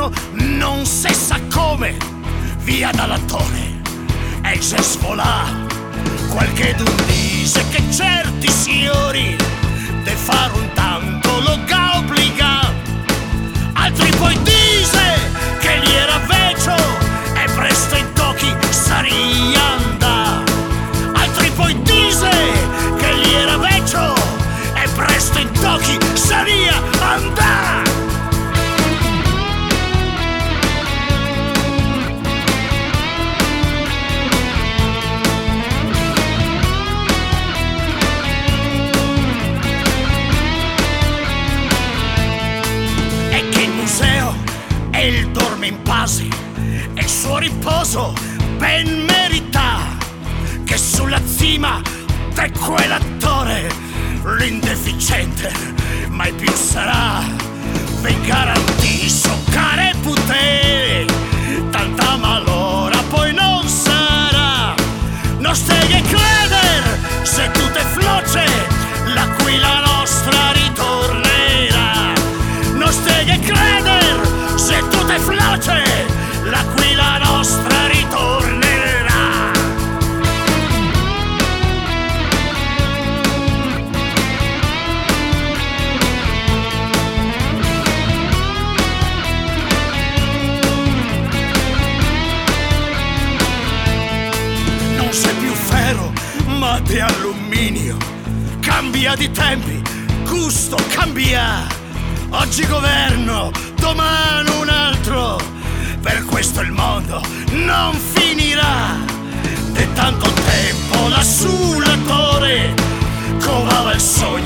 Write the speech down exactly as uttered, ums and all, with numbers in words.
governo non si sa come, via dall'attore e c'è svolà. Qualche d'un dice che certi signori de fare un tanto lo obbliga, altri poi dice che gli era vecchio e presto in tocchi saria andà, altri poi dice che gli era vecchio e presto in tocchi saria andà. E il dorme in pasi e il suo riposo ben merita, che sulla cima di quell'attore l'indeficiente mai più sarà. Vi garantisco, care puttane, tanta malora poi non sarà. Non stai a creder se tu te floce, la qui la nostra ritornerà. Non stai a creder se tu te floce, la qui la nostra ritornerà. Non sei più ferro ma di alluminio, cambia di tempi, gusto cambia. Oggi governo, domani un altro, per questo il mondo non finirà. De tanto tempo lassù l'attore covava il sogno